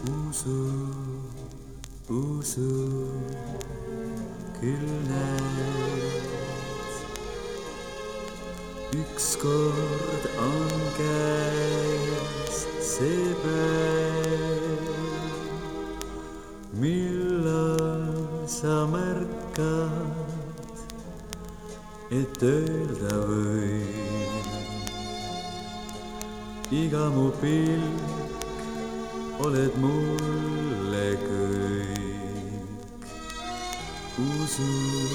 usu, küll näed, ükskord on käes see päev, millal sa märkad, et öelda võin. Iga mu pilk oled mulle kõik. Usu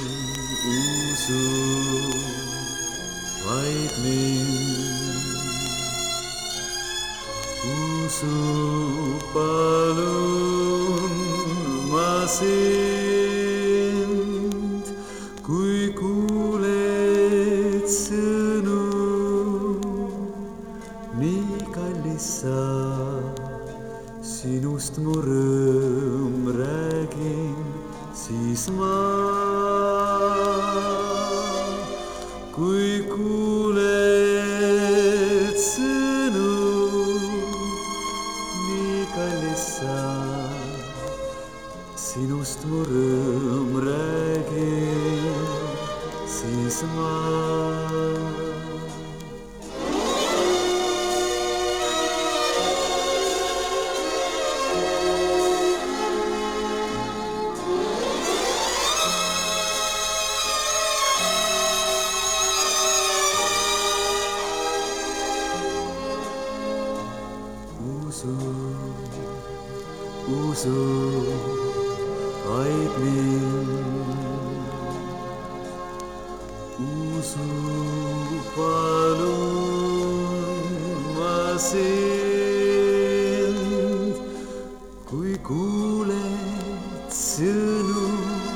vaid mind. Usu palun ma sind, kui kuuled sõnu, nii kallis sa. Sinust mu rõõm räägin, siis ma, kui kuuled sõnu, nii kallis sa. Sinust mu rõõm räägin, siis ma. Usu vaid mind. Usu palun ma sind, kui kuuled sõnu,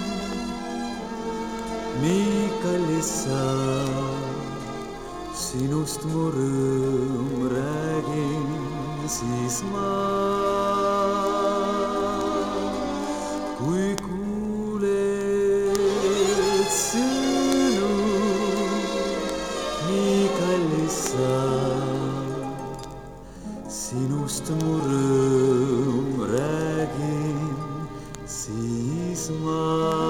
nii kallis sa. Sinust mu rõõm räägin, siis ma, kui kuuled sõnu, nii kallis sa. Sinust mu rõõm räägin, siis ma.